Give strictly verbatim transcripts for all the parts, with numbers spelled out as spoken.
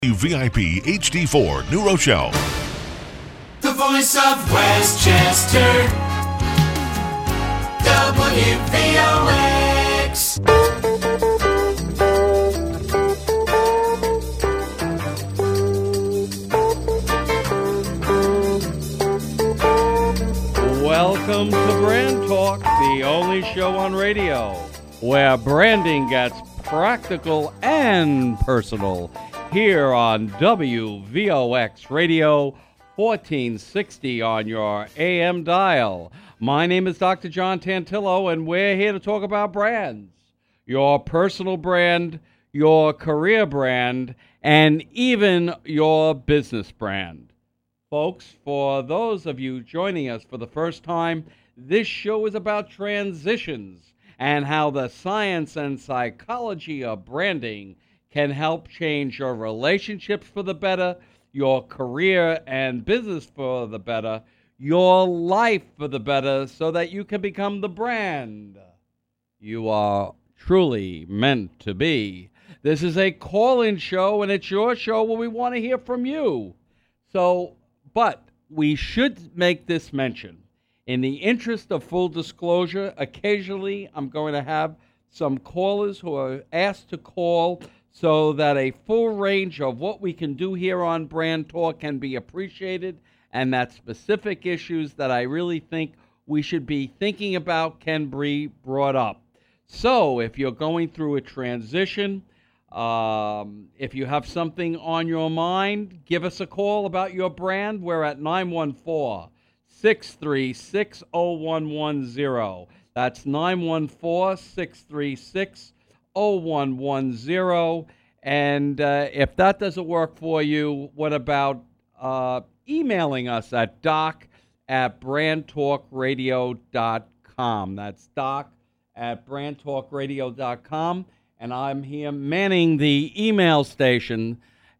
V I P H D four New Rochelle. The voice of Westchester, W V O X. Welcome to Brand Talk, the only show on radio where branding gets practical and personal. Here on W V O X Radio, fourteen sixty on your A M dial. My name is Doctor John Tantillo, and we're here to talk about brands. Your personal brand, your career brand, and even your business brand. Folks, for those of you joining us for the first time, this show is about transitions and how the science and psychology of branding can help change your relationships for the better, your career and business for the better, your life for the better, so that you can become the brand you are truly meant to be. This is a call-in show, and it's your show where we want to hear from you. So, but we should make this mention. In the interest of full disclosure, occasionally I'm going to have some callers who are asked to call so that a full range of what we can do here on Brand Talk can be appreciated, and that specific issues that I really think we should be thinking about can be brought up. So if you're going through a transition, um, if you have something on your mind, give us a call about your brand. We're at nine one four, six three six, zero one one zero. That's nine one four, six three six, zero one one zero. And uh, if that doesn't work for you, what about uh, emailing us at doc at brand talk radio dot com. That's doc at brand talk radio dot com. And I'm here manning the email station.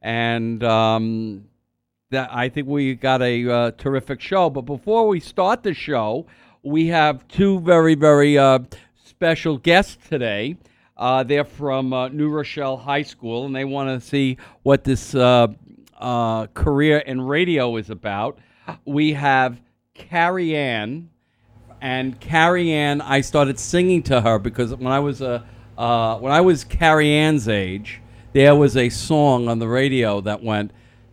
And um, that I think we got a uh, terrific show. But before we start the show, we have two very, very uh, special guests today. Uh, they're from uh, New Rochelle High School, and they want to see what this uh, uh, career in radio is about. We have Carrie Ann, and Carrie Ann, I started singing to her because when I was a uh, when I was Carrie Ann's age, there was a song on the radio that went,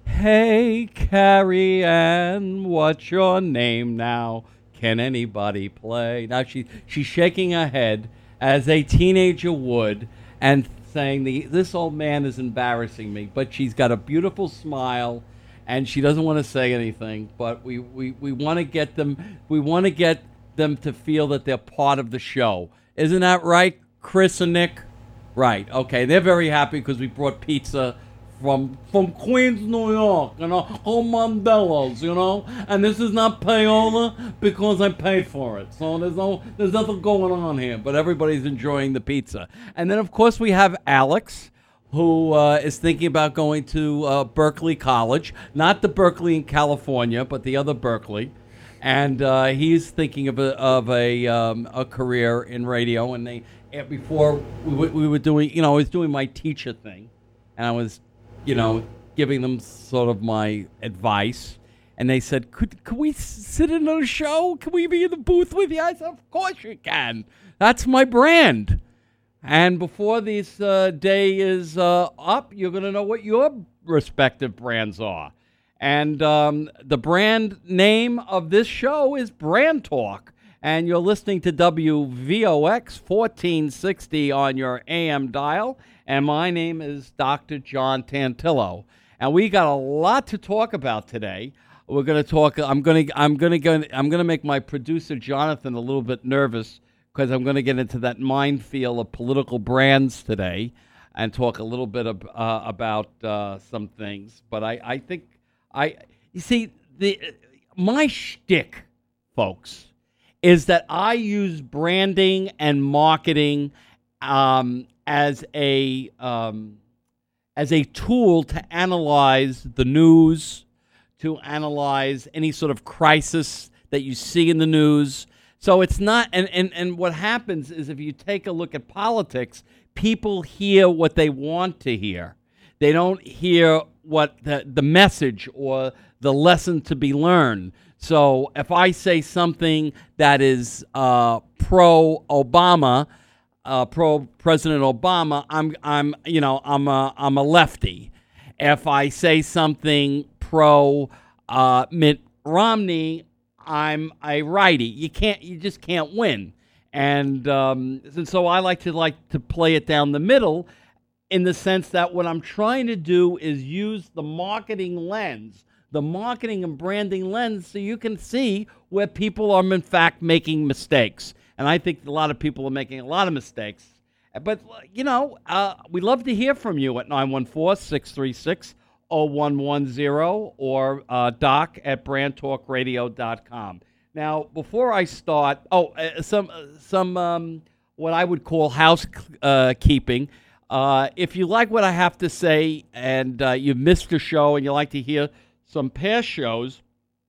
"Hey, Carrie Ann, what's your name now? Can anybody play?" Now she she's shaking her head as a teenager would, and saying, the this old man is embarrassing me. But she's got a beautiful smile, and she doesn't want to say anything. But we, we, we want to get them we want to get them to feel that they're part of the show. Isn't that right, Chris and Nick? Right. Okay. They're very happy because we brought pizza from from Queens, New York, you know, home Mondello's, you know, and this is not payola because I paid for it. So there's no, there's nothing going on here, but everybody's enjoying the pizza. And then of course we have Alex, who uh, is thinking about going to uh, Berkeley College, not the Berkeley in California, but the other Berkeley, and uh, he's thinking of a of a um, a career in radio. And they before we, we were doing, you know, I was doing my teacher thing, and I was, you know, giving them sort of my advice. And they said, could could we sit in on a show? Can we be in the booth with you? I said, of course you can. That's my brand. And before this uh, day is uh, up, you're going to know what your respective brands are. And um, the brand name of this show is Brand Talk. And you're listening to W V O X fourteen sixty on your A M dial. And my name is Doctor John Tantillo. And we got a lot to talk about today. We're going to talk. I'm going to. I'm going to go. I'm going to make my producer Jonathan a little bit nervous because I'm going to get into that minefield of political brands today and talk a little bit of, uh, about uh, some things. But I, I think I. You see, the my shtick, folks, is that I use branding and marketing um, as a um, as a tool to analyze the news, to analyze any sort of crisis that you see in the news. So it's not, and, and, and what happens is if you take a look at politics, people hear what they want to hear. They don't hear what the, the message or the lesson to be learned. So if I say something that is uh, pro-Obama, uh, pro-President Obama, I'm I'm you know I'm a I'm a lefty. If I say something pro uh, Mitt Romney, I'm a righty. You can't you just can't win. And, um, and so I like to like to play it down the middle, in the sense that what I'm trying to do is use the marketing lens, the marketing and branding lens, so you can see where people are in fact making mistakes. And I think a lot of people are making a lot of mistakes. But, you know, uh, we love to hear from you at nine one four, six three six, zero one one zero or uh, doc at brand talk radio dot com. Now, before I start, oh, uh, some uh, some um, what I would call housekeeping. Uh, if you like what I have to say and uh, you've missed a show and you like to hear some past shows,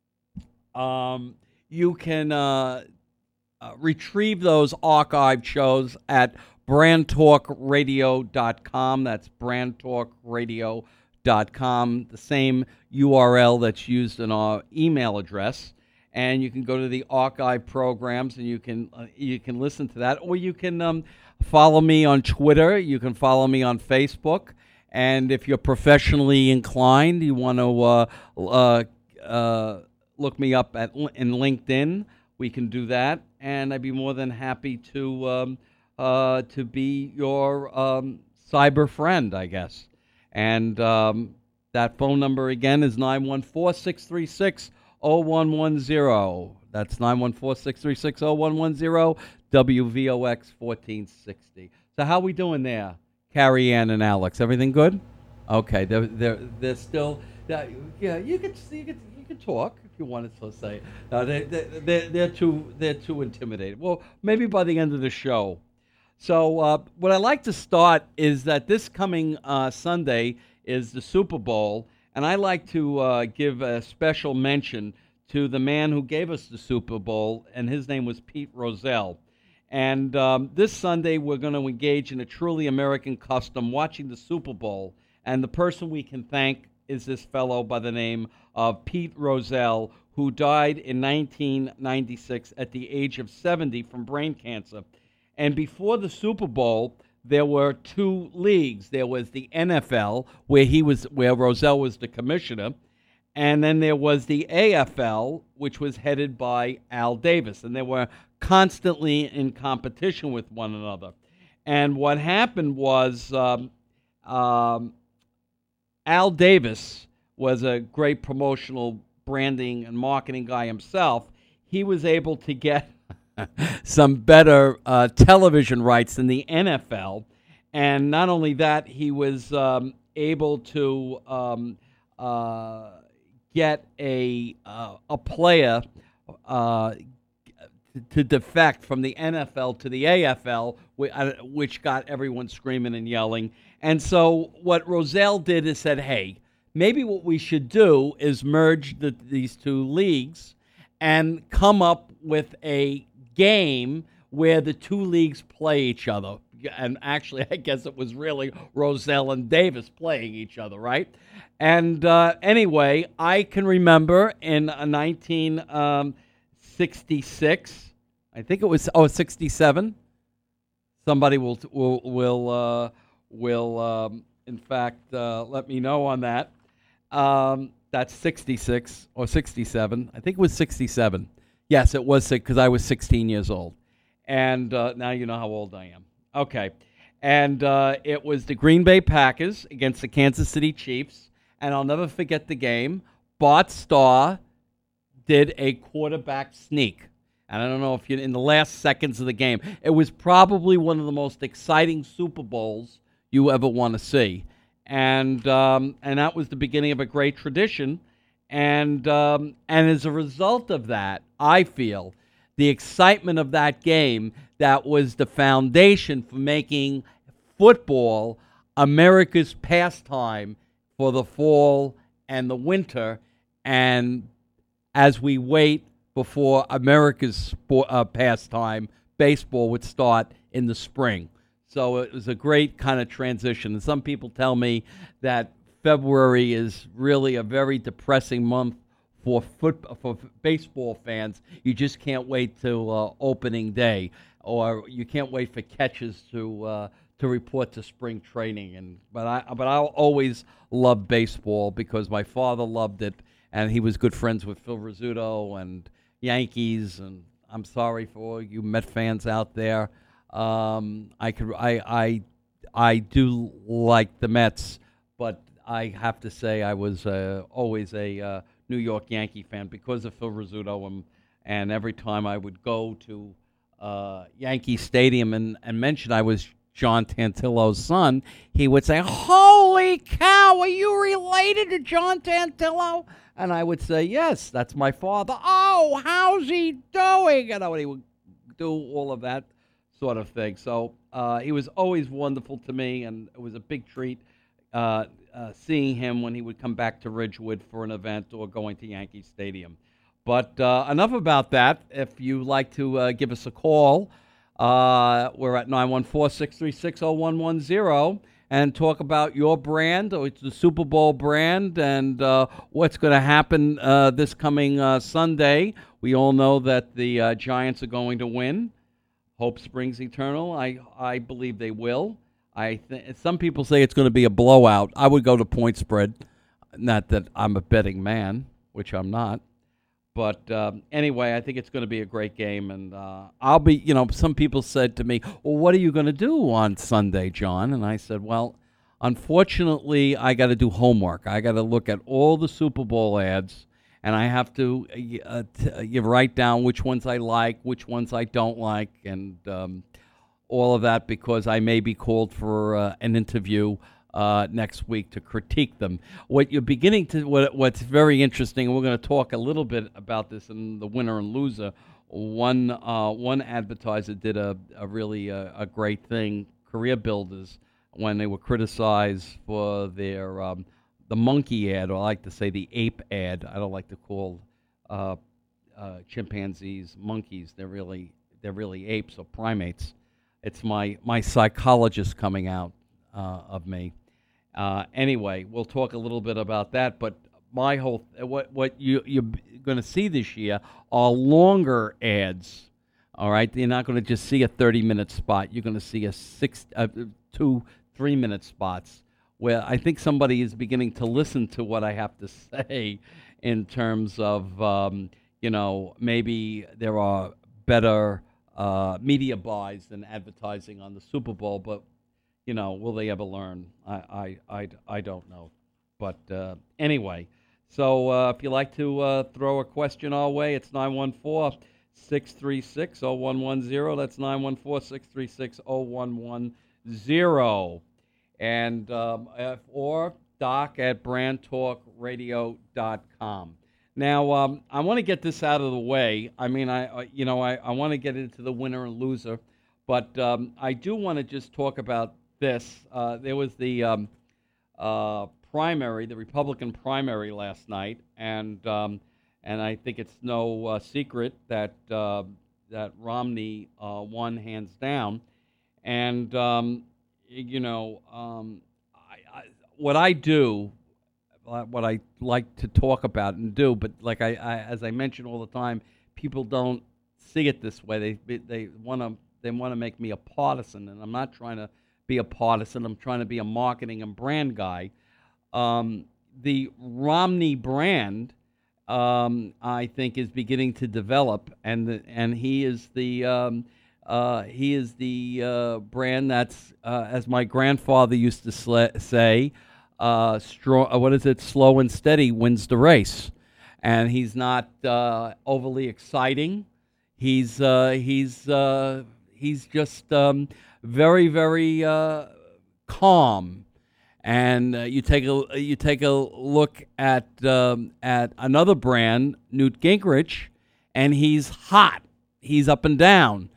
um, you can uh, uh, retrieve those archived shows at brand talk radio dot com. That's brand talk radio dot com, the same U R L that's used in our email address. And you can go to the archive programs, and you can uh, you can listen to that, or you can um, follow me on Twitter. You can follow me on Facebook, and if you're professionally inclined, you want to uh, uh, uh, look me up at in LinkedIn. We can do that, and I'd be more than happy to um, uh, to be your um, cyber friend, I guess. And um, that phone number again is nine one four, six three six, zero one one zero. That's nine one four, six three six, zero one one zero, W V O X fourteen sixty. So how we doing there, Carrie Ann and Alex? Everything good? Okay, they're they're they're still. They're, yeah, you could you could you could talk if you wanted to say. No, they they they're, they're too they're too intimidated. Well, maybe by the end of the show. So uh, what I like to start is that this coming uh, Sunday is the Super Bowl. And I like to uh, give a special mention to the man who gave us the Super Bowl, and his name was Pete Rozelle. And um, this Sunday, we're going to engage in a truly American custom, watching the Super Bowl. And the person we can thank is this fellow by the name of Pete Rozelle, who died in nineteen ninety-six at the age of seventy from brain cancer. And before the Super Bowl, there were two leagues. There was the N F L, where he was, where Rozelle was the commissioner, and then there was the A F L, which was headed by Al Davis, and they were constantly in competition with one another. And what happened was um, um, Al Davis was a great promotional branding and marketing guy himself. He was able to get some better uh, television rights than the N F L. And not only that, he was um, able to um, uh, get a uh, a player uh, to defect from the N F L to the A F L, which got everyone screaming and yelling. And so what Rozelle did is said, hey, maybe what we should do is merge the, these two leagues and come up with a game where the two leagues play each other. And actually, I guess it was really Rozelle and Davis playing each other, right? And uh, anyway, I can remember in uh, nineteen sixty-six, I think it was, oh, sixty-seven. Somebody will, will, will, uh, will um, in fact, uh, let me know on that. Um, that's sixty-six or sixty-seven. I think it was sixty-seven. Yes, it was because I was sixteen years old. And uh, now you know how old I am. Okay. And uh, it was the Green Bay Packers against the Kansas City Chiefs. And I'll never forget the game. Bart Starr did a quarterback sneak. And I don't know if you're in the last seconds of the game. It was probably one of the most exciting Super Bowls you ever want to see. And um, and that was the beginning of a great tradition. And um, and as a result of that, I feel the excitement of that game that was the foundation for making football America's pastime for the fall and the winter. And as we wait before America's sport, uh, pastime, baseball would start in the spring. So it was a great kind of transition. And some people tell me that February is really a very depressing month for foot for baseball fans. You just can't wait till uh, opening day, or you can't wait for catches to uh, to report to spring training. And but I but I'll always love baseball because my father loved it, and he was good friends with Phil Rizzuto and Yankees. And I'm sorry for all you Met fans out there. Um, I could I I I do like the Mets, but I have to say I was uh, always a uh, New York Yankee fan because of Phil Rizzuto, and, and every time I would go to uh, Yankee Stadium and, and mention I was John Tantillo's son, he would say, "Holy cow, are you related to John Tantillo?" And I would say, "Yes, that's my father." "Oh, how's he doing?" You know, and he would do all of that sort of thing. So uh, he was always wonderful to me, and it was a big treat uh, uh, seeing him when he would come back to Ridgewood for an event or going to Yankee Stadium. But uh, enough about that. If you like to uh, give us a call, uh, we're at nine one four, six three six, zero one one zero and talk about your brand, or it's the Super Bowl brand, and uh, what's going to happen uh, this coming uh, Sunday. We all know that the uh, Giants are going to win. Hope springs eternal. I I believe they will. I th- some people say it's going to be a blowout. I would go to point spread. Not that I'm a betting man, which I'm not. But um, anyway, I think it's going to be a great game. And uh, I'll be, you know, some people said to me, "Well, what are you going to do on Sunday, John?" And I said, well, unfortunately, I got to do homework. I got to look at all the Super Bowl ads. And I have to uh, t- you write down which ones I like, which ones I don't like, and um, all of that, because I may be called for uh, an interview uh, next week to critique them. What you're beginning to, what, what's very interesting, and we're going to talk a little bit about this in the winner and loser. One uh, one advertiser did a, a really uh, a great thing, Career Builders, when they were criticized for their um, the monkey ad, or I like to say the ape ad. I don't like to call uh, uh, chimpanzees monkeys. They're really they're really apes or primates. It's my my psychologist coming out uh, of me. Uh, anyway, we'll talk a little bit about that. But my whole what what you you're going to see this year are longer ads. All right, you're not going to just see a thirty minute spot. You're going to see a six, uh, two, three minute spots, where I think somebody is beginning to listen to what I have to say in terms of, um, you know, maybe there are better uh, media buys than advertising on the Super Bowl, but, you know, will they ever learn? I, I, I, I don't know. But uh, anyway, so uh, if you like to uh, throw a question our way, it's nine one four, six three six, zero one one zero. That's nine one four, six three six, zero one one zero. And um, or doc at brand talk radio dot com. Now, um, I want to get this out of the way. I mean, I, I you know, I, I want to get into the winner and loser, but um, I do want to just talk about this. Uh, there was the um, uh, primary, the Republican primary last night, and um, and I think it's no uh, secret that uh, that Romney uh, won hands down, and. Um, You know, um, I, I, what I do, what I like to talk about and do, but like I, I as I mention all the time, people don't see it this way. They they want to they want to make me a partisan, and I'm not trying to be a partisan. I'm trying to be a marketing and brand guy. Um, the Romney brand, um, I think, is beginning to develop, and the, and he is the um, Uh, he is the uh, brand that's, uh, as my grandfather used to sl- say, uh, strong, uh, what is it, slow and steady wins the race. And he's not uh, overly exciting. He's uh, he's uh, he's just um, very very uh, calm. And uh, you take a you take a look at um, at another brand, Newt Gingrich, and he's hot. He's up and down.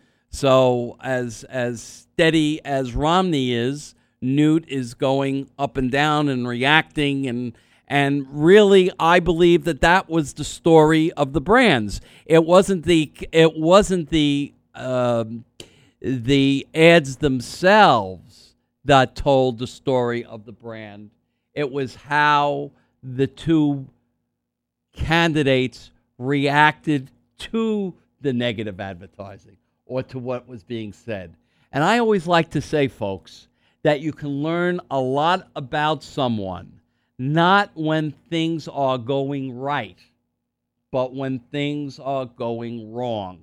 So as as steady as Romney is, Newt is going up and down and reacting, and and really, I believe that that was the story of the brands. It wasn't the it wasn't the um, the ads themselves that told the story of the brand. It was how the two candidates reacted to the negative advertising or to what was being said. And I always like to say, folks, that you can learn a lot about someone, not when things are going right, but when things are going wrong.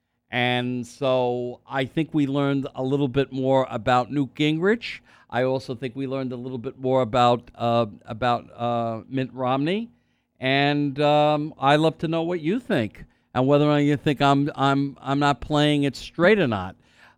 And so I think we learned a little bit more about Newt Gingrich. I also think we learned a little bit more about uh, about uh, Mitt Romney. And um, I'd love to know what you think and whether or not you think I'm I'm I'm not playing it straight or not.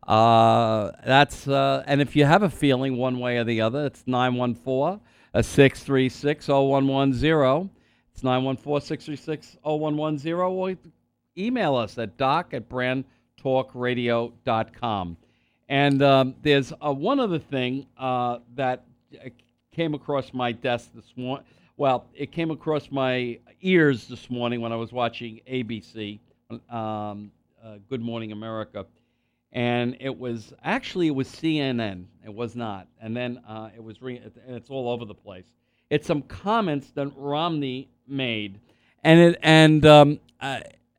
Uh, that's uh, and if you have a feeling one way or the other, it's nine one four, six three six, oh one one zero. It's nine one four, six three six, oh one one zero, or email us at doc at brand talk radio dot com. And um, there's uh, one other thing uh, that came across my desk this morning. Well, it came across my ears this morning when I was watching A B C, um, uh, Good Morning America. And it was, actually it was C N N. It was not. And then uh, it was, re- and it's all over the place. It's some comments that Romney made. And it, and um, uh,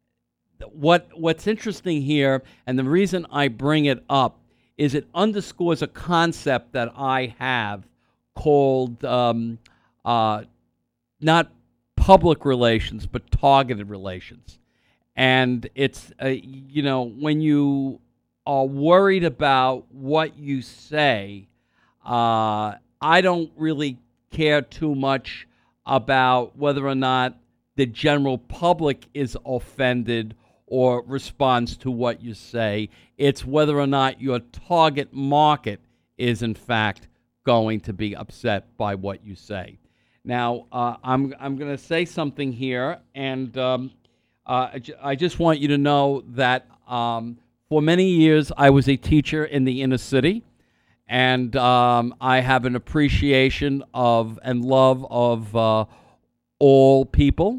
what what's interesting here, and the reason I bring it up, is it underscores a concept that I have called um, uh, not public relations, but targeted relations. And it's, uh, you know, when you are worried about what you say, uh, I don't really care too much about whether or not the general public is offended or responds to what you say. It's whether or not your target market is, in fact, going to be upset by what you say. Now, uh, I'm I'm going to say something here, and um, uh, I, j- I just want you to know that um, for many years I was a teacher in the inner city, and um, I have an appreciation of and love of uh, all people,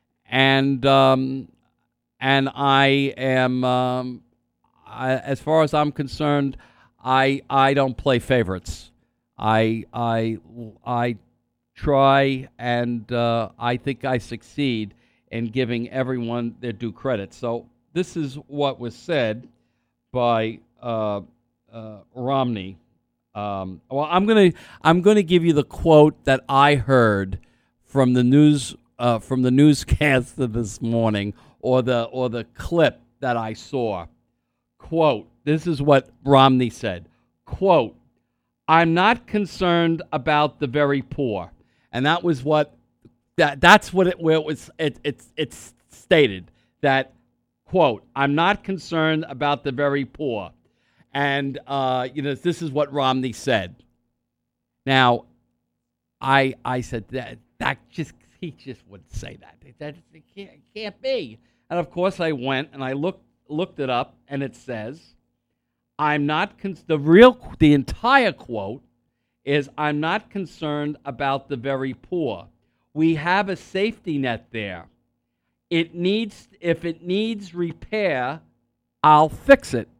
and um, and I am, um, I, as far as I'm concerned, I I don't play favorites. I I I. try, and uh, I think I succeed in giving everyone their due credit. So this is what was said by uh, uh, Romney. Um, well, I'm gonna I'm gonna give you the quote that I heard from the news uh, from the newscaster this morning, or the or the clip that I saw. Quote: This is what Romney said. Quote: I'm not concerned about the very poor. And that was what that that's what it where it was it, it's it's stated that, quote, I'm not concerned about the very poor. And uh, you know, this is what Romney said. Now, I I said that that just he just wouldn't say that. That it can't, it can't be. And of course I went and I looked looked it up, and it says, I'm not con- the real the entire quote is, I'm not concerned about the very poor. We have a safety net there. It needs, if it needs repair, I'll fix it.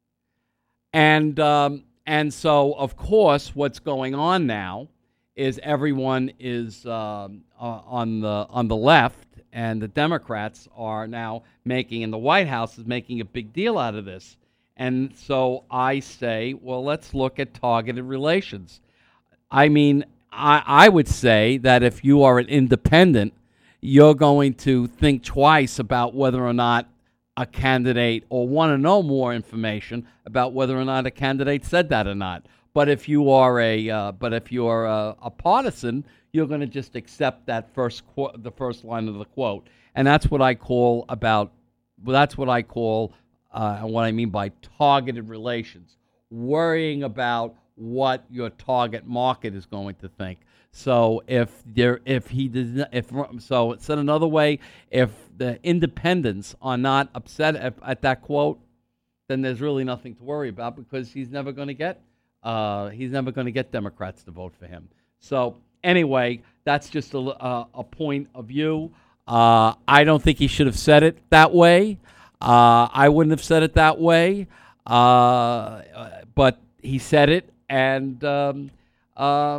And um, and so, of course, what's going on now is everyone is um, uh, on the on the left, and the Democrats are now making, and the White House is making a big deal out of this. And so I say, well, let's look at targeted relations. I mean, I, I would say that if you are an independent, you're going to think twice about whether or not a candidate, or want to know more information about whether or not a candidate said that or not. But if you are a, uh, but if you are a, a partisan, you're going to just accept that first qu- the first line of the quote, and that's what I call about. Well, that's what I call, uh, what I mean by targeted relations. Worrying about what your target market is going to think. So if there, if he does, not, if so, said another way, if the independents are not upset at, at that quote, then there's really nothing to worry about, because he's never going to get, uh, he's never going to get Democrats to vote for him. So anyway, that's just a, a, a point of view. Uh, I don't think he should have said it that way. Uh, I wouldn't have said it that way, uh, but he said it. And um, um,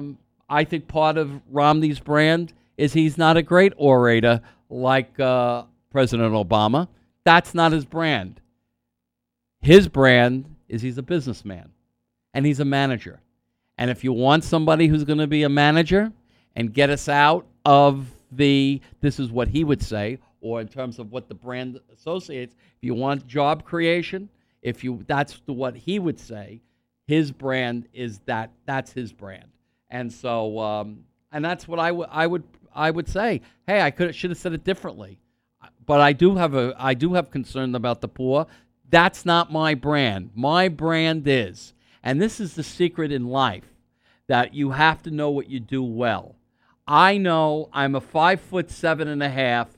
I think part of Romney's brand is he's not a great orator like uh, President Obama. That's not his brand. His brand is he's a businessman, and he's a manager. And if you want somebody who's going to be a manager and get us out of the, this is what he would say, or in terms of what the brand associates, if you want job creation, if you, that's what he would say, his brand is that, that's his brand. And so, um, and that's what I would, I would, I would say, hey, I could, should have said it differently. But I do have a, I do have concern about the poor. That's not my brand. My brand is, and this is the secret in life, that you have to know what you do well. I know I'm a five foot seven and a half,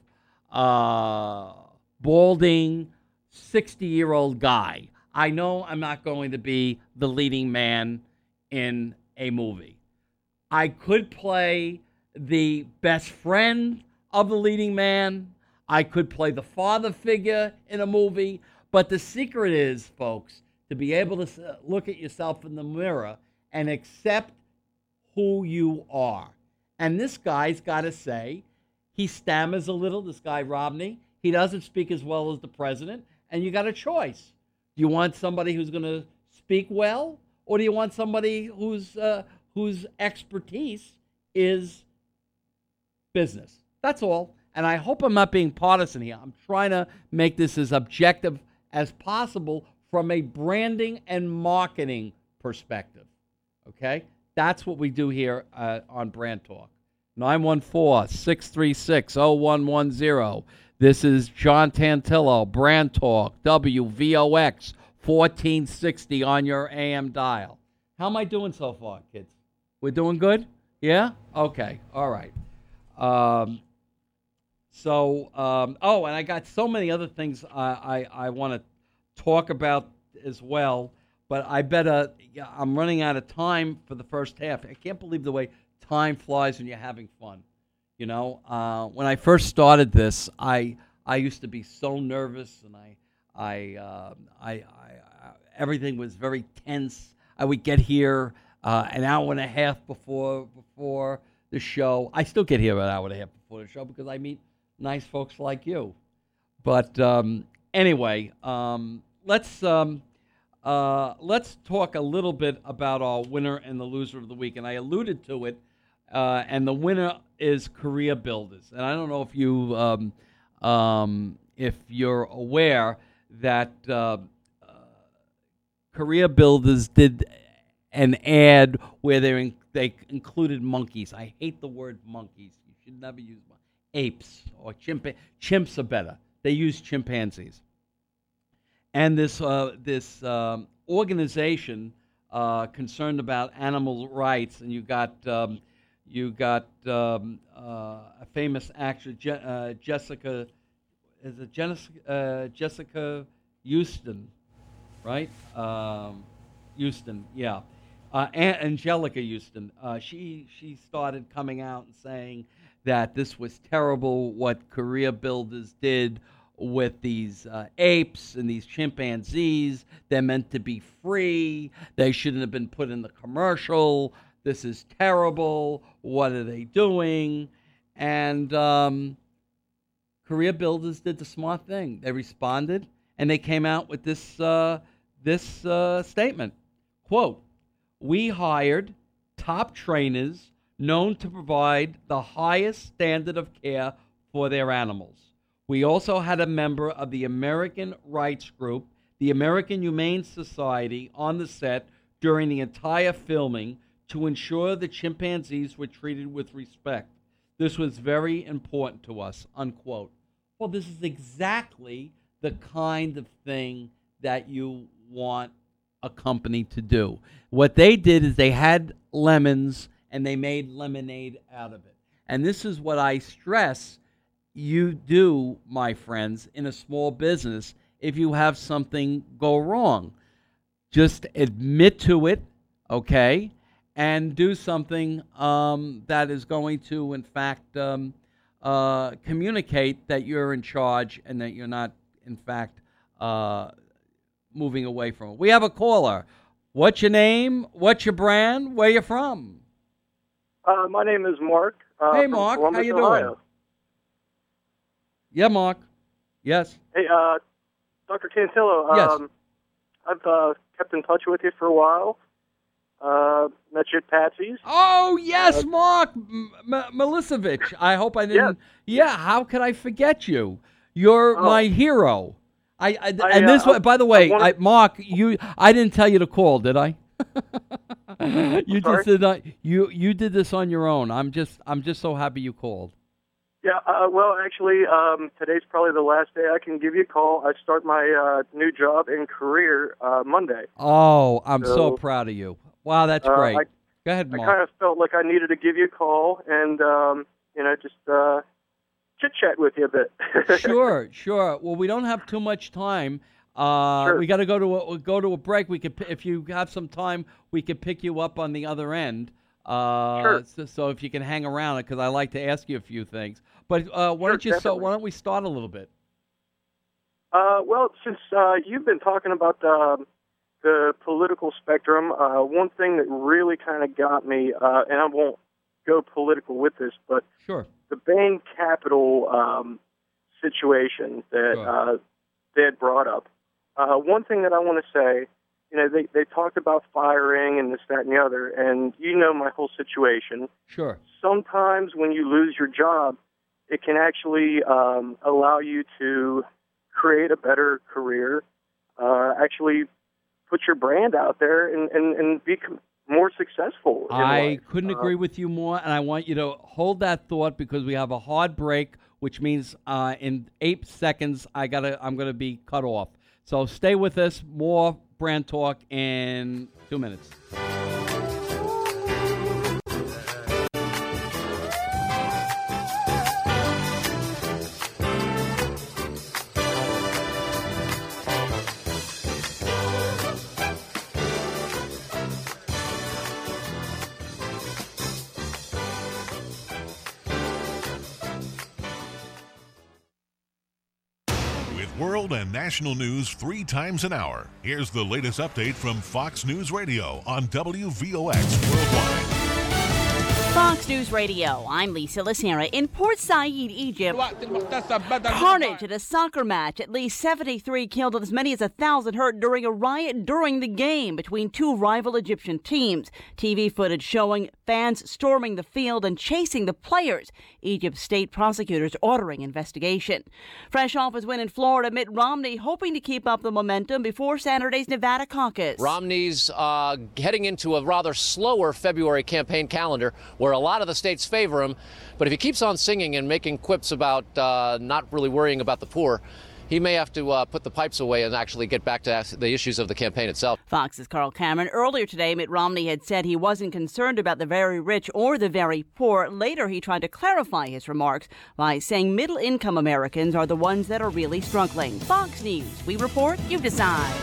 uh, balding, sixty-year-old guy. I know I'm not going to be the leading man in a movie. I could play the best friend of the leading man. I could play the father figure in a movie. But the secret is, folks, to be able to look at yourself in the mirror and accept who you are. And this guy's got to say, he stammers a little, this guy Romney. He doesn't speak as well as the president. And you got a choice. Do you want somebody who's going to speak well? Or do you want somebody whose uh, whose expertise is business? That's all. And I hope I'm not being partisan here. I'm trying to make this as objective as possible from a branding and marketing perspective. Okay? That's what we do here uh, on Brand Talk. nine one four, six three six, zero one one zero. This is John Tantillo, Brand Talk, W V O X, fourteen sixty on your A M dial. How am I doing so far, kids? We're doing good? Yeah? Okay. All right. Um, so, um, oh, and I got so many other things I, I, I want to talk about as well, but I better, yeah, I'm running out of time for the first half. I can't believe the way time flies when you're having fun. You know, uh, when I first started this, I I used to be so nervous, and I I uh, I, I, I everything was very tense. I would get here uh, an hour and a half before before the show. I still get here an hour and a half before the show because I meet nice folks like you. But um, anyway, um, let's um, uh, let's talk a little bit about our winner and the loser of the week, and I alluded to it. Uh, and the winner is Korea Builders. And I don't know if you, um, um, if you're aware that uh, uh, Korea Builders did an ad where they in, they included monkeys. I hate the word monkeys. You should never use monkeys. Apes or chimpa- chimps are better. They use chimpanzees. And this uh, this um, organization uh, concerned about animal rights, and you got. Um, You got um, uh, a famous actress, Je- uh, Jessica, is it Jessica, uh, Jessica Houston, right? Um, Houston, yeah. Uh, An- Angelica Houston. Uh, she she started coming out and saying that this was terrible what Korea Builders did with these uh, apes and these chimpanzees. They're meant to be free. They shouldn't have been put in the commercial. This is terrible. What are they doing? And um, Korea Builders did the smart thing. They responded, and they came out with this uh, this uh, statement. Quote, "We hired top trainers known to provide the highest standard of care for their animals. We also had a member of the American Rights Group, the American Humane Society, on the set during the entire filming to ensure the chimpanzees were treated with respect. This was very important to us," unquote. Well, this is exactly the kind of thing that you want a company to do. What they did is they had lemons and they made lemonade out of it. And this is what I stress you do, my friends, in a small business if you have something go wrong. Just admit to it, okay? And do something um, that is going to, in fact, um, uh, communicate that you're in charge and that you're not, in fact, uh, moving away from it. We have a caller. What's your name? What's your brand? Where you from? Uh, my name is Mark. Uh, Hey, from Mark. Columbus, How you Ohio. doing? Yeah, Mark. Yes. Hey, uh, Doctor Tantillo. Yes. Um, I've uh, kept in touch with you for a while. Uh, met you at Patsy's. Oh, yes, Uh, Mark M- M- Milisevich. I hope I didn't. Yes. Yeah, how could I forget you? You're Oh. my hero. I, I, I, and this uh, way, by the I way, wanna- I, Mark, you I didn't tell you to call, did I? you sorry? just did not you you did this on your own. I'm just I'm just so happy you called. Yeah, uh, well, actually, um, today's probably the last day I can give you a call. I start my uh, new job and career uh, Monday. Oh, I'm so, So, proud of you. Wow, that's uh, great. I- Go ahead, I Mark. kind of felt like I needed to give you a call and, um, you know, just uh, chit-chat with you a bit. Sure, sure. Well, we don't have too much time. Uh, Sure. We got to go to a, go to a break. We could, if you have some time, we could pick you up on the other end. Uh, Sure. So, so if you can hang around, because I like to ask you a few things. But uh, why Sure, don't you? So definitely. why don't we start a little bit? Uh, well, since uh, you've been talking about the, the political spectrum, uh, one thing that really kind of got me, uh, and I won't go political with this, but Sure. the Bain Capital um, situation that Sure. uh, they had brought up. Uh, one thing that I want to say, you know, they, they talked about firing and this, that, and the other, and you know my whole situation. Sure. Sometimes when you lose your job, it can actually um, allow you to create a better career, uh, actually put your brand out there and, and, and be com- more successful. in I life. couldn't Uh, agree with you more, and I want you to hold that thought because we have a hard break, which means uh, in eight seconds I gotta I'm gonna be cut off. So stay with us. More brand talk in two minutes. With world and national news three times an hour, here's the latest update from Fox News Radio on W V O X Worldwide. Fox News Radio, I'm Lisa Lacera. In Port Said, Egypt, carnage at a soccer match. At least seventy-three killed and as many as one thousand hurt during a riot during the game between two rival Egyptian teams. T V footage showing fans storming the field and chasing the players. Egypt's state prosecutors ordering investigation. Fresh off his win in Florida, Mitt Romney hoping to keep up the momentum before Saturday's Nevada caucus. Romney's uh, heading into a rather slower February campaign calendar where a lot of the states favor him. But if he keeps on singing and making quips about uh, not really worrying about the poor, he may have to uh, put the pipes away and actually get back to the issues of the campaign itself. Fox's Carl Cameron. Earlier today, Mitt Romney had said he wasn't concerned about the very rich or the very poor. Later, he tried to clarify his remarks by saying middle-income Americans are the ones that are really struggling. Fox News. We report, you decide.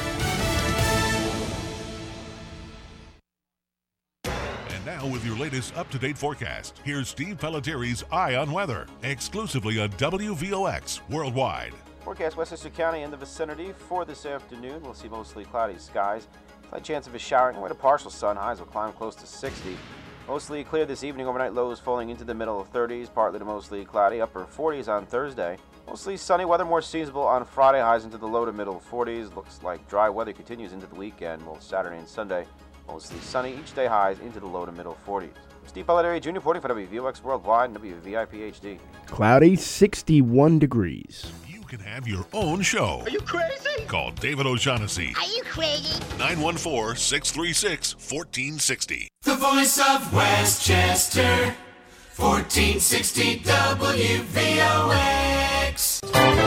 And now with your latest up-to-date forecast, here's Steve Pellettieri's Eye on Weather, exclusively on W V O X Worldwide. Forecast Westchester County in the vicinity for this afternoon. We'll see mostly cloudy skies. Slight chance of a showering with a partial sun. Highs will climb close to sixty. Mostly clear this evening. Overnight lows falling into the middle of thirties. Partly to mostly cloudy. Upper forties on Thursday. Mostly sunny weather, more seasonable on Friday. Highs into the low to middle forties. Looks like dry weather continues into the weekend. Both Saturday and Sunday. Mostly sunny. Each day highs into the low to middle forties. Steve Pellettieri Junior reporting for W V O X Worldwide and W V I P H D. Cloudy, sixty-one degrees. You can have your own show. Are you crazy? Call David O'Shaughnessy. Are you crazy? nine one four, six three six, one four six zero. The voice of Westchester, fourteen sixty W V O X.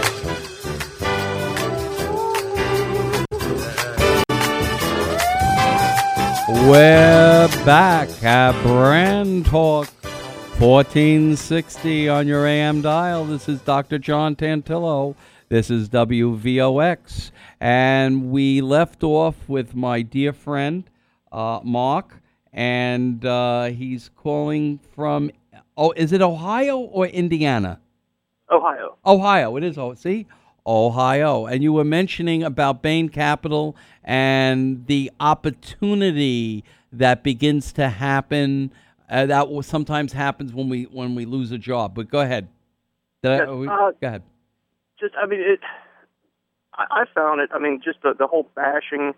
We're back at Brand Talk fourteen sixty on your A M dial. This is Doctor John Tantillo. This is W V O X. And we left off with my dear friend, uh, Mark, and uh, he's calling from, oh, is it Ohio or Indiana? Ohio. Ohio. It is, oh, see? Ohio. And you were mentioning about Bain Capital and the opportunity that begins to happen uh, that will sometimes happens when we when we lose a job. But go ahead. Did Yes, I, we, uh, go ahead. Just, I mean, it. I, I found it. I mean, just the, the whole bashing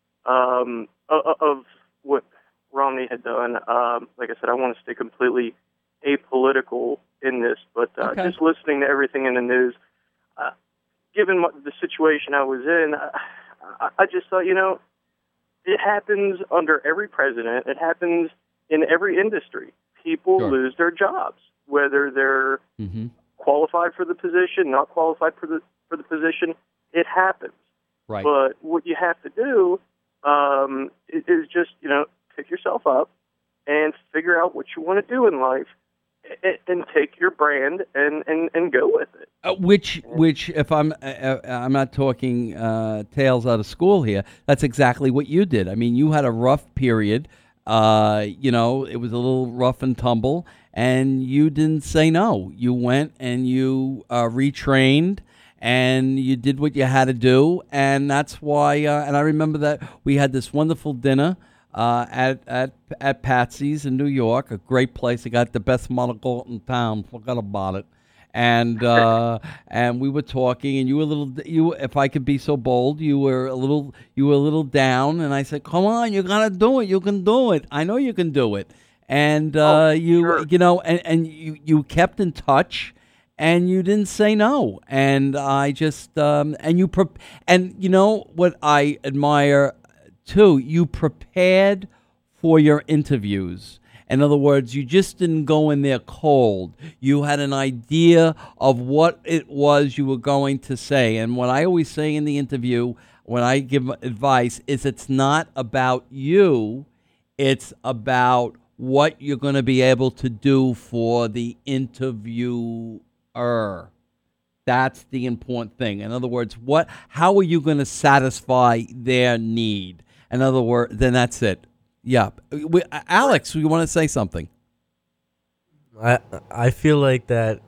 um, of, of what Romney had done. Um, like I said, I want to stay completely apolitical in this, but uh, Okay. just listening to everything in the news, uh, given what, the situation I was in, I, I just thought, you know, it happens under every president. It happens in every industry. People Sure. lose their jobs, whether they're Mm-hmm. qualified for the position, not qualified for the for the position. It happens. Right. But what you have to do um, is, is just, you know, pick yourself up and figure out what you want to do in life, and, and take your brand and, and, and go with it. Uh, which, which, if I'm, uh, uh, I'm not talking uh, tales out of school here. That's exactly what you did. I mean, you had a rough period. Uh, you know, it was a little rough and tumble, and you didn't say no. You went and you uh, retrained, and you did what you had to do, and that's why. Uh, and I remember that we had this wonderful dinner uh, at at at Patsy's in New York, a great place. They got the best monocle in town. Forgot about it. And uh, and we were talking, and you were a little. You, if I could be so bold, you were a little. You were a little down, and I said, "Come on, you're gonna do it. You can do it. I know you can do it." And uh, Oh, you, sure. you know, and, and you, you kept in touch, and you didn't say no. And I just, um, and you, pre- and you know what I admire too. You prepared for your interviews. In other words, you just didn't go in there cold. You had an idea of what it was you were going to say. And what I always say in the interview, when I give advice, is it's not about you. It's about what you're going to be able to do for the interviewer. That's the important thing. In other words, what? How are you going to satisfy their need? In other words, then that's it. Yeah, we, Alex, you want to say something? I I feel like that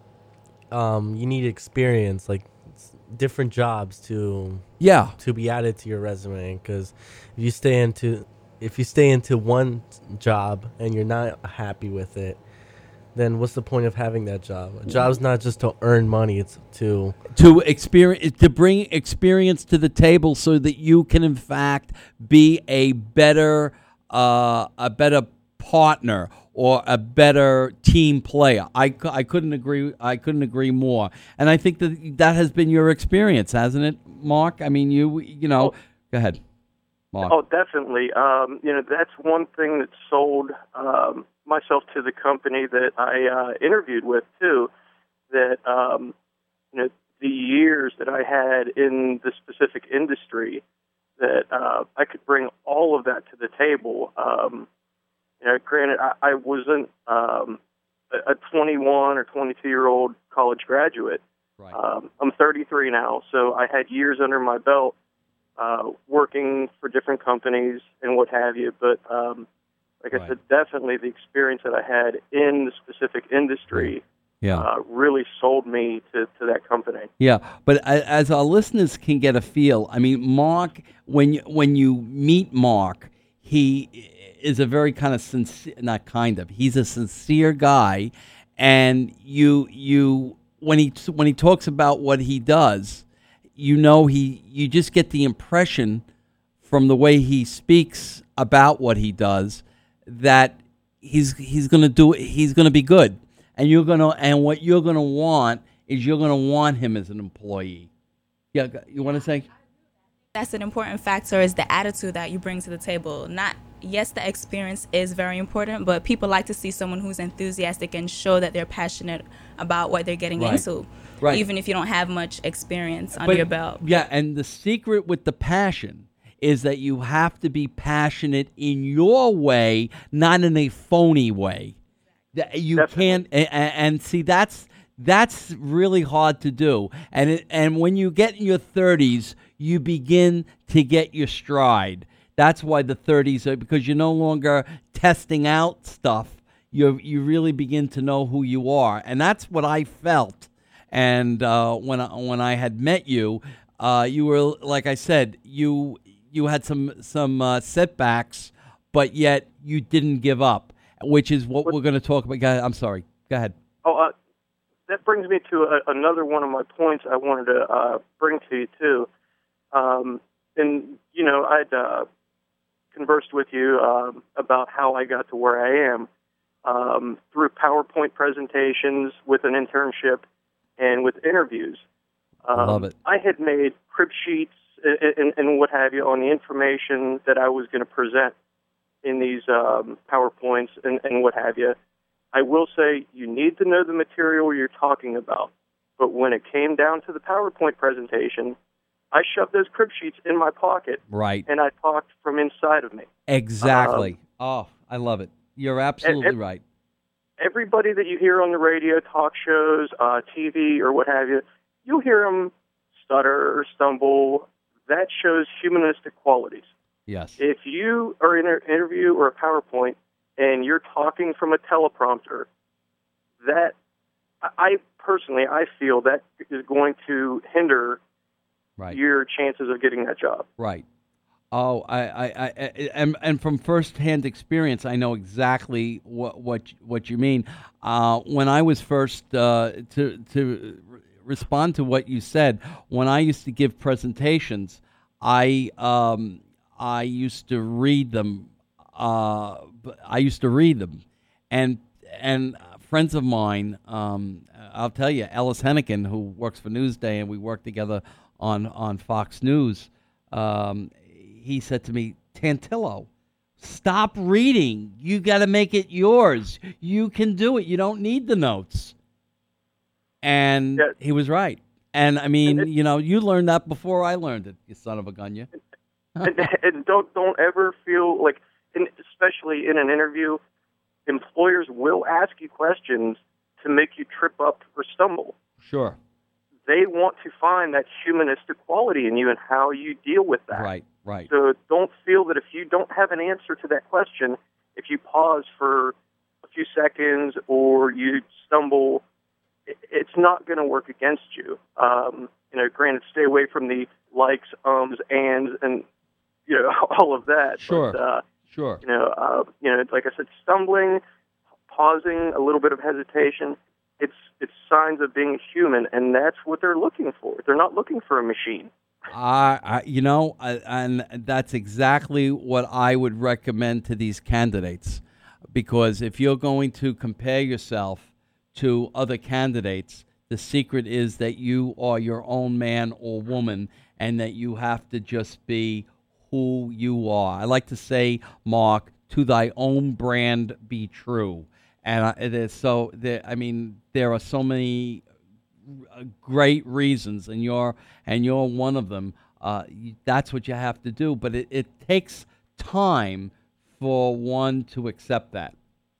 um, you need experience, like s- different jobs to Yeah, to be added to your resume. Because if you stay into if you stay into one job and you're not happy with it, then what's the point of having that job? A job's not just to earn money; it's to to experience, to bring experience to the table, so that you can, in fact, be a better, uh, a better partner or a better team player. I, cou- I couldn't agree. I couldn't agree more. And I think that that has been your experience, hasn't it, Mark? I mean, you you know, Oh. go ahead, Mark. Oh, definitely. Um, you know, that's one thing that sold um, myself to the company that I uh, interviewed with too. That um, you know, the years that I had in the specific industry, that uh, I could bring all of that to the table. Um, you know, granted, I, I wasn't um, a twenty-one or twenty-two year old college graduate. Right. Um, I'm thirty-three now, so I had years under my belt. Uh, working for different companies and what have you, but um, like Right. I said, definitely the experience that I had in the specific industry Yeah. uh, really sold me to, to that company. Yeah, but a- as our listeners can get a feel, I mean, Mark, when you, when you meet Mark, he is a very kind of sincere, not kind of, he's a sincere guy, and you you when he when he talks about what he does, you know, he you just get the impression from the way he speaks about what he does that he's he's going to do it, he's going to be good. And you're going to and what you're going to want is you're going to want him as an employee. Yeah, you want to say? That's an important factor, is the attitude that you bring to the table. Not yes, the experience is very important, but people like to see someone who's enthusiastic and show that they're passionate about what they're getting Right. into. Right. Even if you don't have much experience under But- your belt. Yeah, and the secret with the passion is that you have to be passionate in your way, not in a phony way. That you Definitely. can't, and, and see that's that's really hard to do. And it, and when you get in your thirties, you begin to get your stride. That's why the thirties are, because you're no longer testing out stuff. You you really begin to know who you are, and that's what I felt. And uh, when I, when I had met you, uh, you were, like I said, you you had some some uh, setbacks, but yet you didn't give up. which is what we're going to talk about. Go ahead. I'm sorry. Go ahead. Oh, uh, that brings me to a, another one of my points I wanted to uh, bring to you, too. Um, and, you know, I'd uh, conversed with you um, about how I got to where I am um, through PowerPoint presentations with an internship and with interviews. Um, Love it. I had made crib sheets and, and, and what have you on the information that I was going to present in these um, PowerPoints and, and what have you. I will say you need to know the material you're talking about, but when it came down to the PowerPoint presentation, I shoved those crib sheets in my pocket, right, and I talked from inside of me. Exactly. Um, oh, I love it. You're absolutely and, and right. Everybody that you hear on the radio, talk shows, uh, T V, or what have you, you'll hear them stutter or stumble. That shows humanistic qualities. Yes. If you are in an interview or a PowerPoint and you're talking from a teleprompter, that I personally, I feel that is going to hinder right. your chances of getting that job. Right. Oh, I, I, I and, and from firsthand experience, I know exactly what what what you mean. Uh, when I was first uh, to to respond to what you said, when I used to give presentations, I um, I used to read them. Uh, I used to read them, and and friends of mine, um, I'll tell you, Ellis Hennigan, who works for Newsday, and we work together on on Fox News. Um, he said to me, Tantillo, stop reading. You got to make it yours. You can do it. You don't need the notes. And yeah. He was right. And I mean, and it, you know, you learned that before I learned it, you son of a gun, you. and, and don't don't ever feel like, and especially in an interview, employers will ask you questions to make you trip up or stumble. Sure. They want to find that humanistic quality in you and how you deal with that. Right, right. So don't feel that if you don't have an answer to that question, if you pause for a few seconds or you stumble, it's not going to work against you. Um, you know, granted, stay away from the likes, ums, ands, and you know all of that. Sure, but, uh, sure. You know, uh, you know, like I said, stumbling, pausing, a little bit of hesitation. It's it's signs of being human, and that's what they're looking for. They're not looking for a machine. I, I you know, I, and that's exactly what I would recommend to these candidates, because if you're going to compare yourself to other candidates, the secret is that you are your own man or woman, and that you have to just be who you are. I like to say, Mark, to thy own brand be true. And uh, it is so. There, I mean, there are so many great reasons, and you're and you're one of them. Uh, that's what you have to do. But it, it takes time for one to accept that.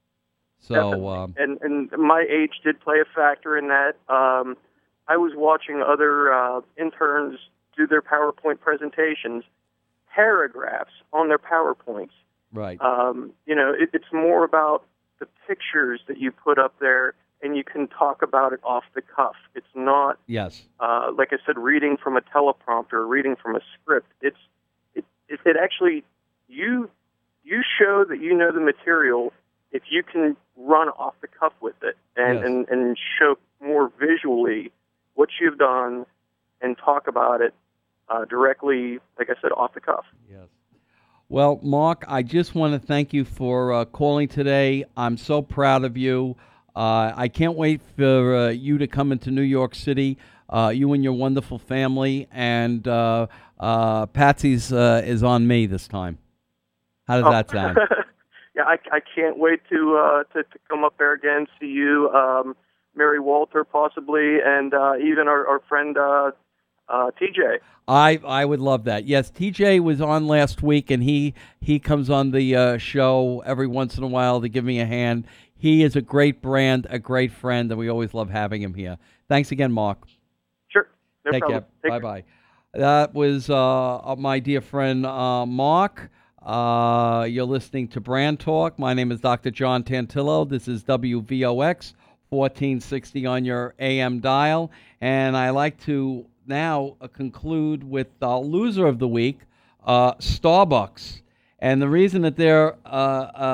So, um, and and my age did play a factor in that. Um, I was watching other uh, interns do their PowerPoint presentations, paragraphs on their PowerPoints. Right. Um, you know, it, it's more about the pictures that you put up there, and you can talk about it off the cuff. It's not, yes, uh, like I said, reading from a teleprompter, reading from a script. It's it, it, it actually you you show that you know the material if you can run off the cuff with it and, yes. and, and show more visually what you've done and talk about it uh, directly, like I said, off the cuff. Yes. Well, Mark, I just want to thank you for uh, calling today. I'm so proud of you. Uh, I can't wait for uh, you to come into New York City, uh, you and your wonderful family. And uh, uh, Patsy's uh, is on me this time. How does oh. that sound? yeah, I, I can't wait to, uh, to to come up there again, see you, um, Mary Walter possibly, and uh, even our, our friend uh, uh, T J. I, I would love that. Yes, T J was on last week, and he, he comes on the uh, show every once in a while to give me a hand. He is a great brand, a great friend, and we always love having him here. Thanks again, Mark. Sure. No Take problem. care. Take Bye-bye. Care. That was uh, my dear friend uh, Mark. Uh, you're listening to Brand Talk. My name is Doctor John Tantillo. This is W V O X, fourteen sixty on your A M dial. And I like to now uh, conclude with the loser of the week, uh, Starbucks. And the reason that they're uh, uh,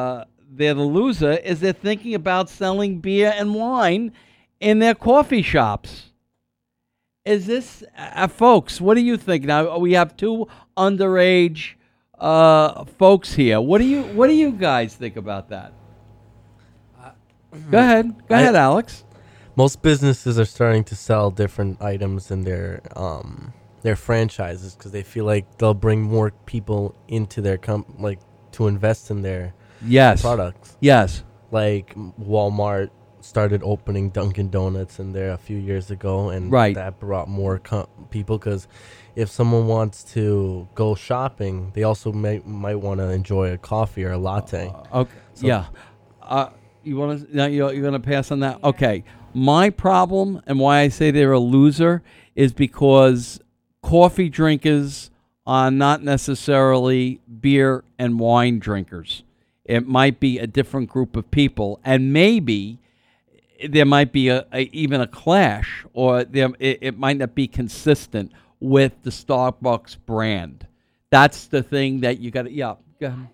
they're the loser is they're thinking about selling beer and wine in their coffee shops. Is this, uh, folks, what do you think? Now, we have two underage uh, folks here. What do you What do you guys think about that? Uh, Go ahead. Go I, ahead, Alex. Most businesses are starting to sell different items in their um, their franchises because they feel like they'll bring more people into their com- like to invest in their yes. products. Yes. Like Walmart started opening Dunkin' Donuts in there a few years ago, and right. that brought more com- people because if someone wants to go shopping, they also may, might want to enjoy a coffee or a latte. Uh, okay. So yeah. Uh, you want to? You're, you're going to pass on that? Okay. My problem and why I say they're a loser is because coffee drinkers are not necessarily beer and wine drinkers. It might be a different group of people, and maybe there might be a, a even a clash, or there, it, it might not be consistent with the Starbucks brand. That's the thing that you got to, yeah. Go ahead.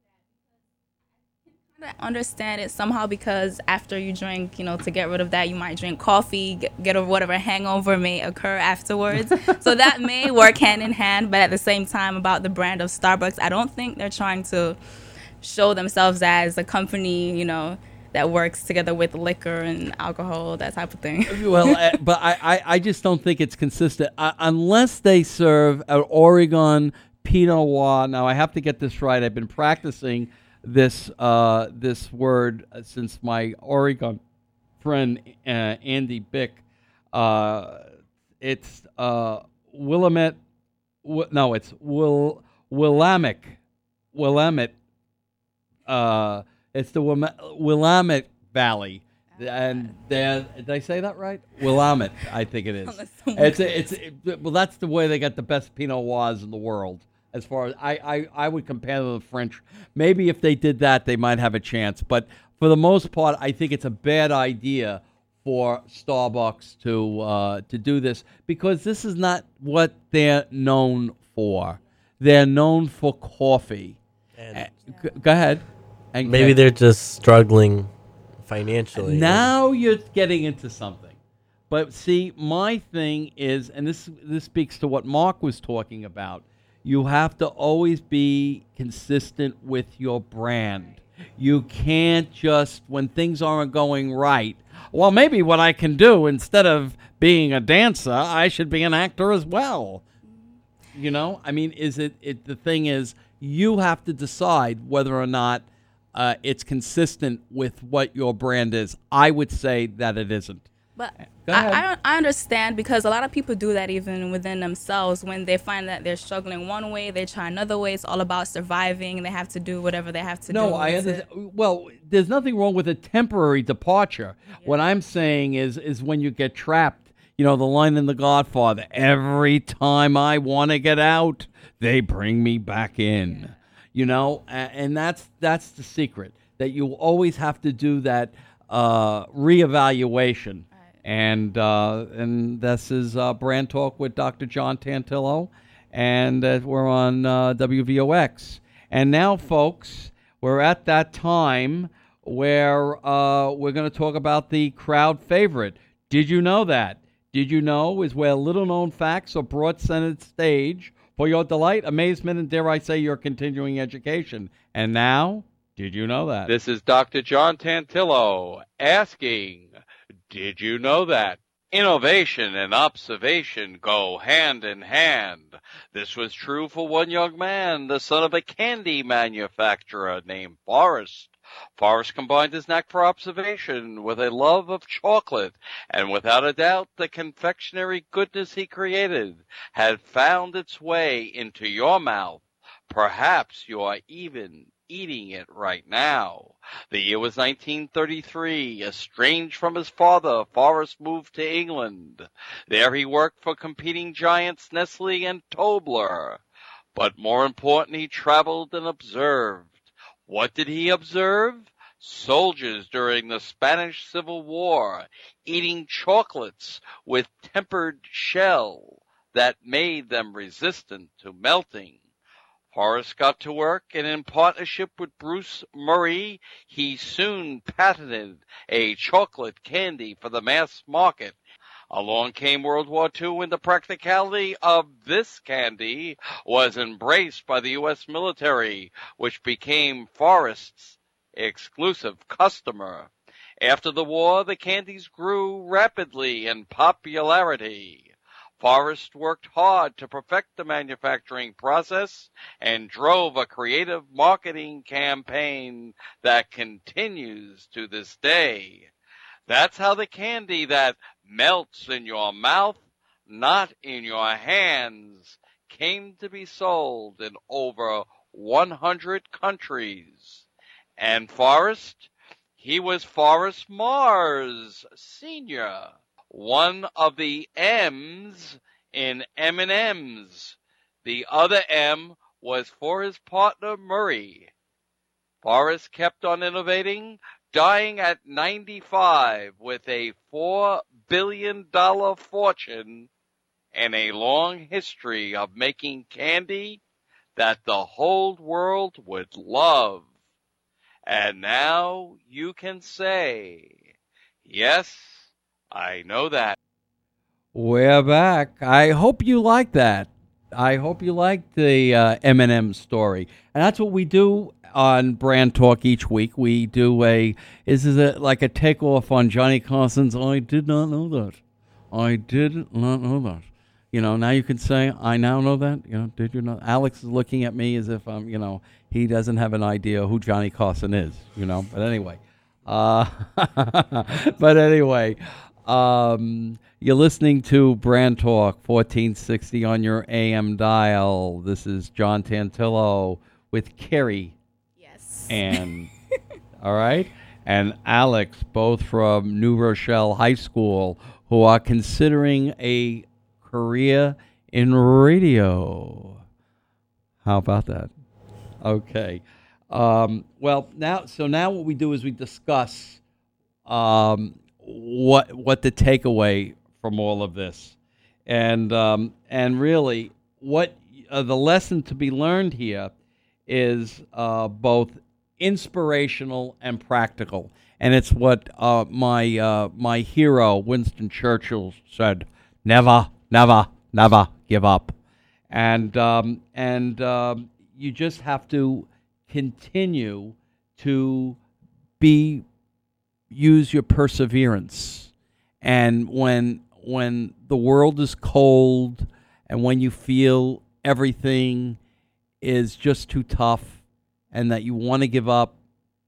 I understand it somehow because after you drink, you know, to get rid of that, you might drink coffee, get, get over whatever hangover may occur afterwards. So that may work hand in hand, but at the same time, about the brand of Starbucks, I don't think they're trying to show themselves as a company, you know, that works together with liquor and alcohol, that type of thing. Well, uh, but I, I, I just don't think it's consistent uh, unless they serve an Oregon Pinot Noir. Now, I have to get this right. I've been practicing this uh, this word uh, since my Oregon friend uh, Andy Bick. Uh, it's uh, Willamette. W- no, it's Will Willamette. Willamette. Uh, it's the Willam- Willamette Valley, and did I say that right? Willamette, I think it is. It's a, it's it, well, that's the way they got the best Pinot Noirs in the world. As far as I, I, I would compare to the French. Maybe if they did that, they might have a chance. But for the most part, I think it's a bad idea for Starbucks to uh, to do this because this is not what they're known for. They're known for coffee. And uh, g- go ahead. And maybe they're just struggling financially. Now you're getting into something. But see, my thing is, and this this speaks to what Mark was talking about, you have to always be consistent with your brand. You can't just, when things aren't going right, well, maybe what I can do, instead of being a dancer, I should be an actor as well. You know, I mean, is it, it the thing is, you have to decide whether or not uh, it's consistent with what your brand is. I would say that it isn't. But I, I, I understand because a lot of people do that even within themselves. When they find that they're struggling one way, they try another way. It's all about surviving. They have to do whatever they have to no, do. No, I understand. Well, there's nothing wrong with a temporary departure. Yeah. What I'm saying is, is when you get trapped, you know, the line in The Godfather, every time I want to get out, they bring me back in. Yeah. You know, and that's that's the secret, that you always have to do that uh, reevaluation. And uh, and this is uh, Brand Talk with Doctor John Tantillo, and uh, we're on uh, W V O X. And now, folks, we're at that time where uh, we're going to talk about the crowd favorite. Did you know that? Did you know is where little-known facts are brought center stage for your delight, amazement, and dare I say your continuing education. And now, did you know that? This is Doctor John Tantillo asking, did you know that? Innovation and observation go hand in hand. This was true for one young man, the son of a candy manufacturer named Forrest. Forrest combined his knack for observation with a love of chocolate, and without a doubt the confectionery goodness he created had found its way into your mouth. Perhaps you are even eating it right now. The year was nineteen thirty-three. Estranged from his father, Forrest moved to England. There he worked for competing giants Nestle and Tobler. But more important, he traveled and observed. What did he observe? Soldiers during the Spanish Civil War eating chocolates with tempered shell that made them resistant to melting. Forrest got to work, and in partnership with Bruce Murray, he soon patented a chocolate candy for the mass market. Along came World War Two, and the practicality of this candy was embraced by the U S military, which became Forrest's exclusive customer. After the war, the candies grew rapidly in popularity. Forrest worked hard to perfect the manufacturing process and drove a creative marketing campaign that continues to this day. That's how the candy that melts in your mouth, not in your hands, came to be sold in over one hundred countries. And Forrest, he was Forrest Mars Senior, one of the M's in M and M's. The other M was for his partner Murray. Forrest kept on innovating, dying at ninety-five with a four billion dollars fortune and a long history of making candy that the whole world would love. And now you can say, yes, I know that. We're back. I hope you like that. I hope you like the uh, M and M story. And that's what we do on Brand Talk each week. We do a, this is a, like a takeoff on Johnny Carson's I Did Not Know That. I did not know that. You know, now you can say, I now know that. You know, did you know? Alex is looking at me as if I'm, you know, he doesn't have an idea who Johnny Carson is, you know. But anyway. Uh, but anyway. Um, you're listening to Brand Talk fourteen sixty on your A M dial. This is John Tantillo with Kerry. Yes. And, all right, and Alex, both from New Rochelle High School, who are considering a career in radio. How about that? Okay. Um, well, now, so now what we do is we discuss um, what what the takeaway from all of this, and um, and really what uh, the lesson to be learned here is uh, both inspirational and practical, and it's what uh, my uh, my hero Winston Churchill said: "Never, never, never give up," and um, and um, you just have to continue to be. Use your perseverance, and when when the world is cold and when you feel everything is just too tough and that you want to give up,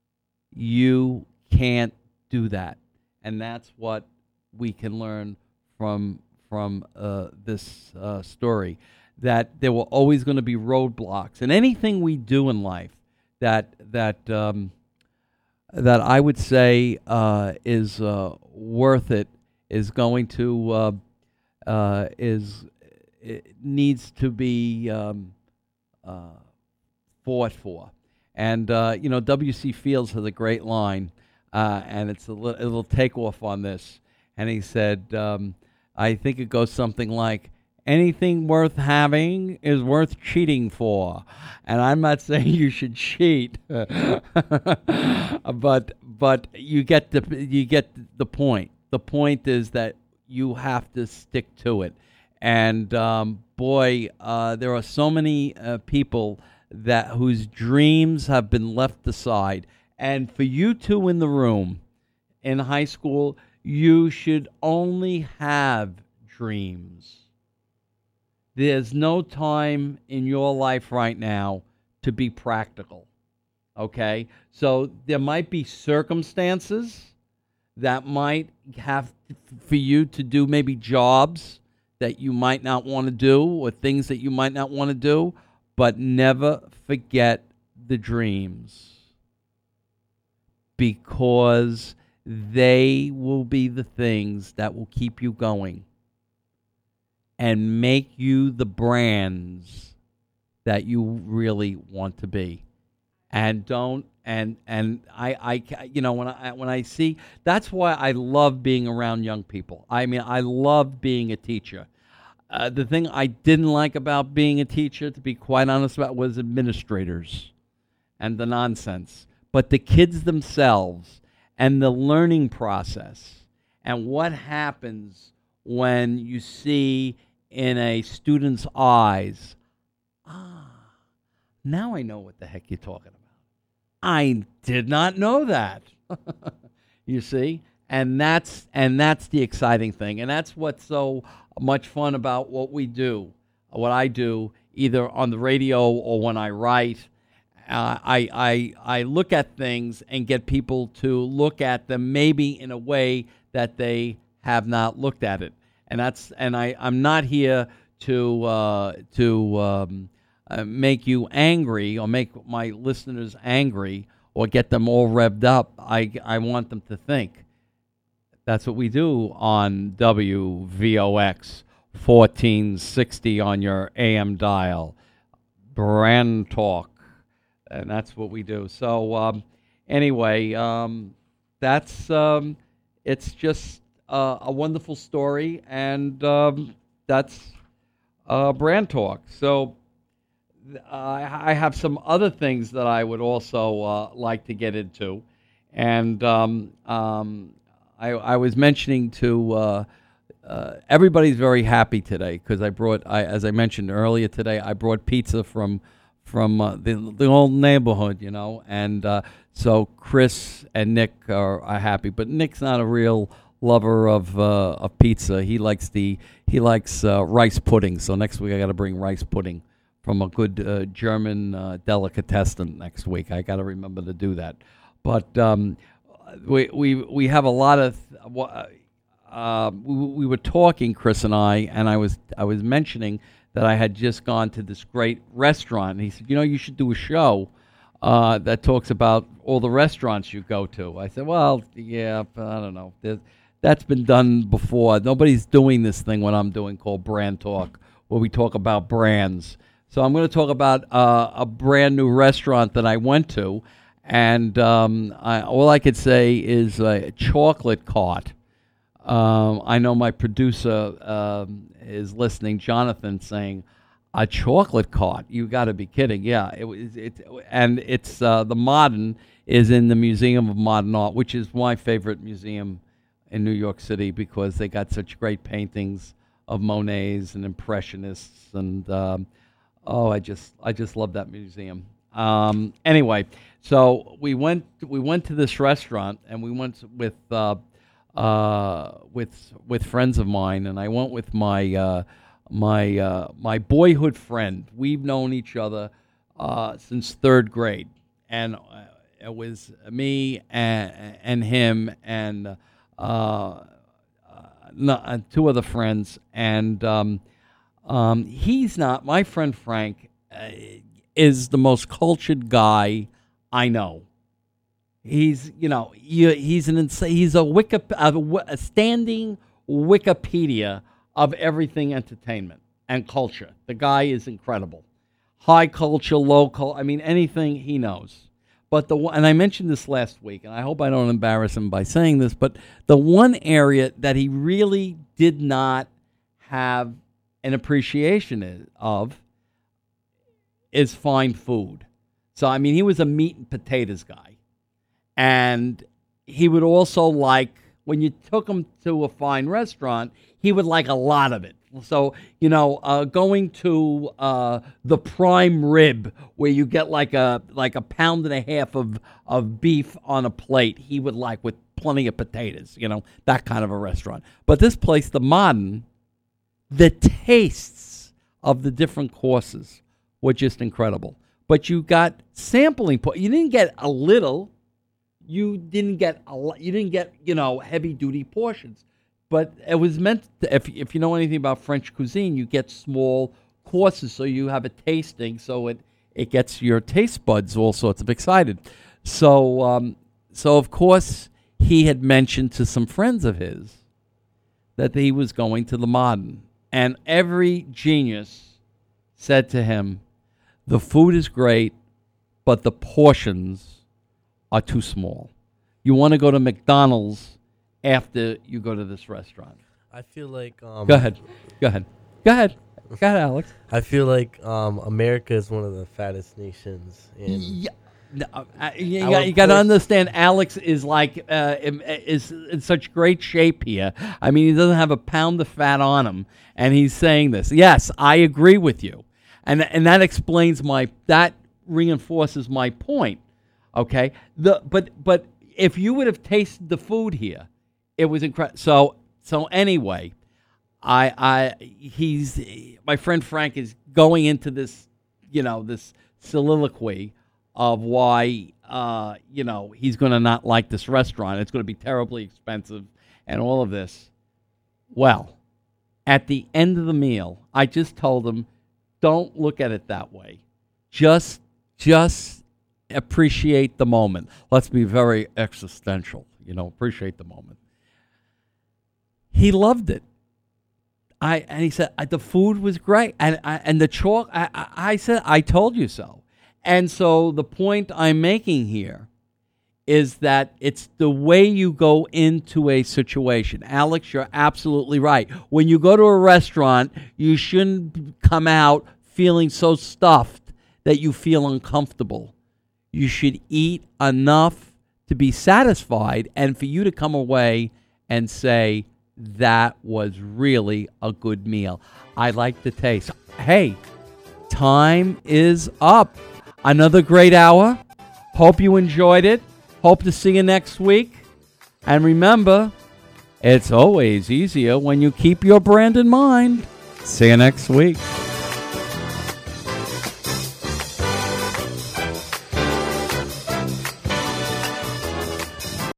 you can't do that. And that's what we can learn from from uh, this uh, story, that there were always going to be roadblocks, and anything we do in life that that um, that I would say uh, is uh, worth it is going to uh, uh, is it needs to be um, uh, fought for. And uh, you know, W C Fields has a great line, uh, and it's a, li- a little takeoff on this. And he said, um, I think it goes something like, anything worth having is worth cheating for. And I'm not saying you should cheat, but but you get the you get the point. The point is that you have to stick to it. And um, boy, uh, there are so many uh, people that whose dreams have been left aside. And for you two in the room in high school, you should only have dreams. There's no time in your life right now to be practical, okay? So there might be circumstances that might have for you to do maybe jobs that you might not want to do or things that you might not want to do, but never forget the dreams, because they will be the things that will keep you going and make you the brands that you really want to be. And don't and and I, I you know when I when I see, that's why I love being around young people. I mean, I love being a teacher. uh, the thing I didn't like about being a teacher, to be quite honest about, was administrators and the nonsense. But the kids themselves and the learning process and what happens when you see in a student's eyes, ah, now I know what the heck you're talking about. I did not know that. You see? And that's and that's the exciting thing. And that's what's so much fun about what we do, what I do, either on the radio or when I write. Uh, I, I, I look at things and get people to look at them maybe in a way that they have not looked at it. And that's and I, I'm not here to uh, to um, uh, make you angry or make my listeners angry or get them all revved up. I, I want them to think. That's what we do on W V O X fourteen sixty on your A M dial. Brand Talk. And that's what we do. So um, anyway, um, that's um, it's just uh, a wonderful story, and um, that's uh, Brand Talk. So uh, I have some other things that I would also uh, like to get into, and um, um, I, I was mentioning to uh, uh, everybody's very happy today because I brought, I, as I mentioned earlier today, I brought pizza from. from uh, the the old neighborhood, you know, and uh, so Chris and Nick are, are happy, but Nick's not a real lover of uh, of pizza. He likes the he likes uh, rice pudding. So next week I got to bring rice pudding from a good uh, German uh, delicatessen next week. I got to remember to do that. But um, we we we have a lot of uh, we, we were talking, Chris and I, and I was I was mentioning that I had just gone to this great restaurant. And he said, you know, you should do a show uh, that talks about all the restaurants you go to. I said, well, yeah, I don't know. There's, that's been done before. Nobody's doing this thing what I'm doing called Brand Talk, where we talk about brands. So I'm going to talk about uh, a brand new restaurant that I went to. And um, I, all I could say is a chocolate cart. Um, I know my producer um, is listening, Jonathan, saying, "A chocolate cart? You got to be kidding!" Yeah, it was. It, and it's uh, the Modern is in the Museum of Modern Art, which is my favorite museum in New York City because they got such great paintings of Monets and Impressionists, and um, oh, I just I just love that museum. Um, anyway, so we went we went to this restaurant, and we went with. Uh, Uh, with with friends of mine, and I went with my uh, my uh, my boyhood friend. We've known each other uh, since third grade, and uh, it was me and, and him and uh, uh, no, two other friends. And um, um, he's not my friend. Frank uh, is the most cultured guy I know. He's, you know, he's an insane, he's a, Wiki, a standing Wikipedia of everything entertainment and culture. The guy is incredible. High culture, low culture, I mean, anything he knows. But the and I mentioned this last week, and I hope I don't embarrass him by saying this, but the one area that he really did not have an appreciation of is fine food. So, I mean, he was a meat and potatoes guy. And he would also like, when you took him to a fine restaurant, he would like a lot of it. So, you know, uh, going to uh, the prime rib, where you get like a like a pound and a half of, of beef on a plate, he would like with plenty of potatoes, you know, that kind of a restaurant. But this place, the Modern, the tastes of the different courses were just incredible. But you got sampling, po- you didn't get a little. You didn't get a lot. You didn't get, you know, heavy duty portions, but it was meant to, if if you know anything about French cuisine, you get small courses, so you have a tasting, so it it gets your taste buds all sorts of excited. So um, so of course he had mentioned to some friends of his that he was going to the Modern, and every genius said to him, "The food is great, but the portions are too small. You want to go to McDonald's after you go to this restaurant." I feel like... Um, go ahead. Go ahead. Go ahead. Go ahead, Alex. I feel like um, America is one of the fattest nations. In yeah. No, uh, you, got, you got to understand, Alex is like uh, is in such great shape here. I mean, he doesn't have a pound of fat on him, and he's saying this. Yes, I agree with you, and and that explains my that reinforces my point. Okay, the but but if you would have tasted the food here, it was incredible. So so anyway, I I he's my friend Frank is going into this, you know, this soliloquy of why, uh, you know, he's going to not like this restaurant. It's going to be terribly expensive and all of this. Well, at the end of the meal, I just told him, don't look at it that way. Just, just appreciate the moment. Let's be very existential, you know, appreciate the moment. He loved it. I and he said, the food was great. And, I, and the chalk, I, I, I said, I told you so. And so the point I'm making here is that it's the way you go into a situation. Alex, you're absolutely right. When you go to a restaurant, you shouldn't come out feeling so stuffed that you feel uncomfortable. You should eat enough to be satisfied and for you to come away and say, that was really a good meal. I like the taste. Hey, time is up. Another great hour. Hope you enjoyed it. Hope to see you next week. And remember, it's always easier when you keep your brand in mind. See you next week.